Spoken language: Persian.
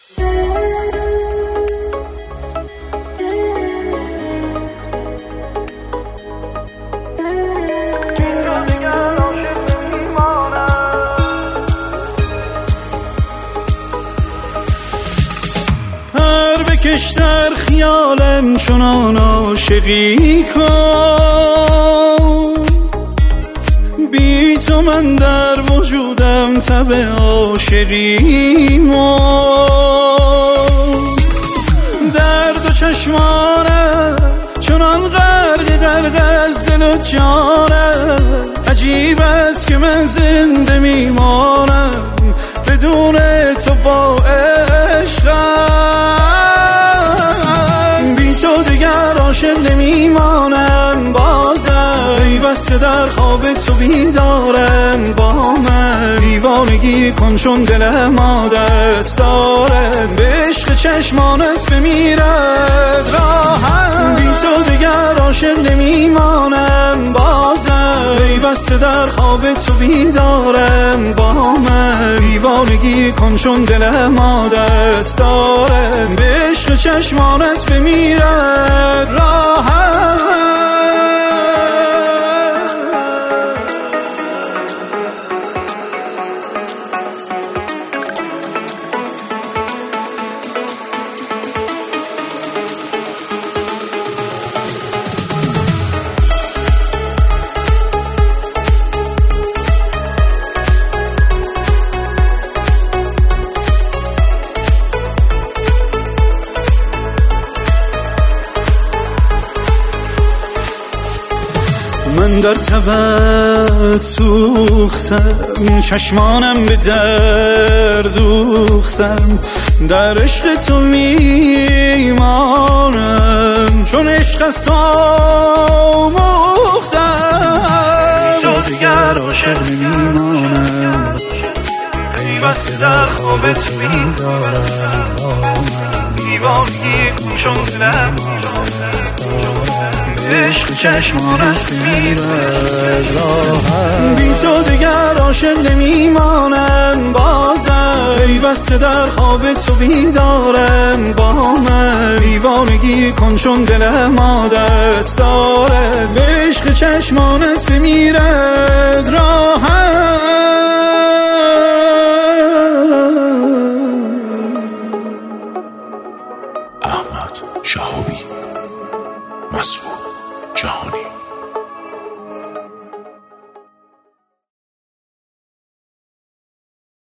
بکش در خیالم چنان عاشقی کن، بی تو من در وجودم تب عاشقی مرد. درد و چشمانم چنان غرق از دل و جانم، عجیب است که من زنده میمانم بدون تو با عشقم. بی تو دیگر عاشق نمیمانم بازم، پیوسته در خواب تو بیدارم با من. دیوانگی کن چون دلم عادت دارد به عشق چشمانت بمیرد راحت. بی تو دیگر عاشق نمیمانم بازم، پیوسته در خواب تو بیدارم با من. دیوانگی کن چون دلم عادت دارد به عشق چشمانت بمیرد راحت. من در تبت سوختم، چشمانم به درد دوختم، در عشق تو میمانم چون عشق است آموختم. تو دیگر عاشق نمیمانم، پیوسته در خواب تو بیدارم. دیوانگی کن چون دلم عادت دارم عشق چشمانت بمیرد راحت. بی تو دیگر عاشق نمیمانم بازم، پیوسته در خواب تو بیدارم با من. دیوانگی کن چون دلم عادت دارد به عشق چشمانت بمیرد راحت.